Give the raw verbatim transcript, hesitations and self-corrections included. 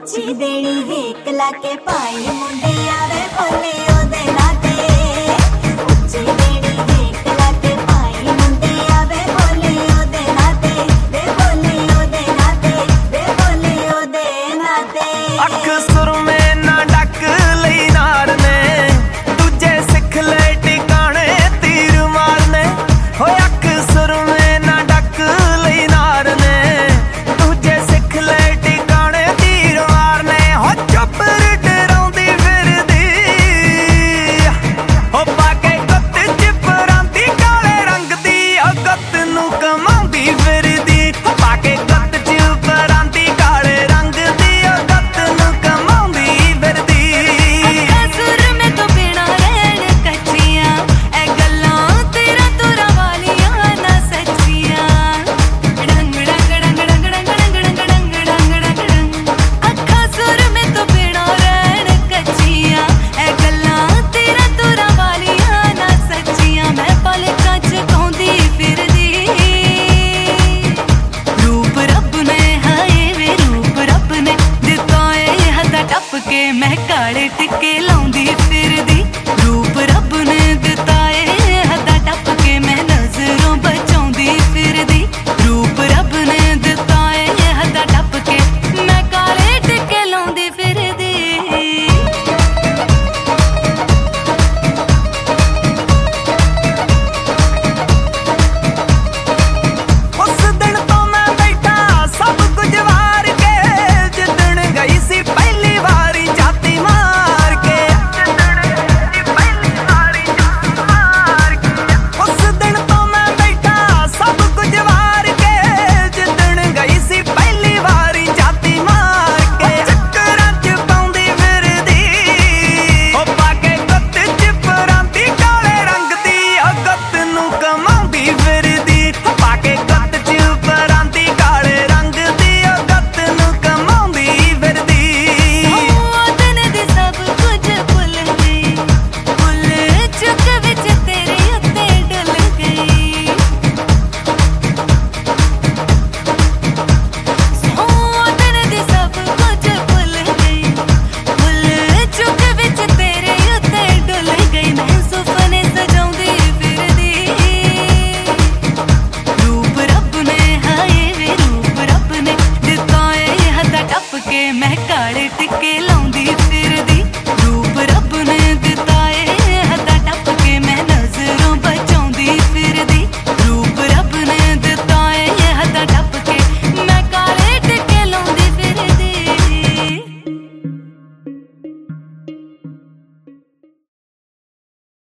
ਉੱਚੀ ਦੇਣੀ ਹੀਕ ਲਾ ਕੇ ਭਾਈ ਮੁੰਡੇ ਆਵੇ ਬੋਲੇ ਉਹਦੇ ਨਾਤੇ ਉੱਚੀ ਦੇਣੀ ਹੀਕ ਲਾ ਕੇ ਭਾਈ ਮੁੰਡੇ ਆਵੇ ਬੋਲੇ ਉਹਦੇ ਨਾਤੇ ਵੇ ਬੋਲੇ ਉਹਦੇ ਨਾਤੇ ਵੇ ਬੋਲੇ ਉਹਦੇ ਨਾਤੇ ਅੱਖ ਸੁਰਮੇ ਨਾ ਡੱਕ ਲਈ ਨਾਰ ਨੇ ਦੂਜੇ ਸਿੱਖ ਲੈ ਟਿਕਾਣੇ ਤੀਰ ਮਾਰਨੇ ਹੋਏ ਅੱਖ ਸੁਰਮੇ ਨਾ ਡੱਕ ਲਈ ਨਾਰ ਨੇ ਦੂਜੇ ਸਿੱਖ ਲੈ ਟਿਕਾਣੇ ਤੀਰ ਮਾਰਨੇ ਹੋ ਚੁੱਪ ਡਰਾਉਂਦੀ ਫਿਰਦੀ ਹੋ ਪਾ ਕੇ ਗੁੱਤ ਚ ਪਰਾਂਦੀ ਕਾਲੇ ਰੰਗ ਦੀ ਉਹ ਗੁੱਤ ਨੂੰ ਕਮਾਉਂਦੀ ਫਿਰਦੀ ਹੋ ਪਾ ਕੇ ਗੁੱਤ ਚ ਪਰਾਂਦੀ ਕਾਲੇ ਰੰਗ ਦੀ ਉਹ ਗੁੱਤ ਨੂੰ ਕਮਾਉਂਦੀ ਫਿਰਦੀ ਅੱਖਾਂ ਸੁਰਮੇ ਤੋਂ ਬਿਨਾਂ ਰਹਿਣ ਕੱਚੀਆਂ ਇਹ ਗੱਲਾਂ ਤੇਰਾ ਤੁਰਾ ਵਾਲੀਆਂ ਨਾ ਸੱਚੀਆਂ ਡੰਗ ਡੰਗ ਡੰਗ ਡੰਗ ਡੰਗ ਡੰਗ ਡੰਗ ਡੰਗ ਡੰਗ ਡੰਗ ਅੱਖਾਂ ਸੁਰਮੇ ਤੋਂ ਬਿਨਾਂ ਰਹਿਣ ਕੱਚੀਆਂ ਇਹ ਗੱਲਾਂ ਤੇਰਾ ਤੁਰਾ ਵਾਲੀਆਂ ਨਾ ਸੱਚੀਆਂ ਮੈਂ ਪਲਕਾਂ ਚ ਗਾਉਂਦੀ ਫਿਰਦੀ ਰੂਪ ਰੱਬ ਨੇ ਹਾਏ ਵੇ ਰੂਪ ਰੱਬ ਨੇ ਦਿੱਤਾ ਇਹ ਹੱਥ ਟੱਪ ਕੇ ਮੈਂ ਕਾਲੇ ਟਿੱਕੇ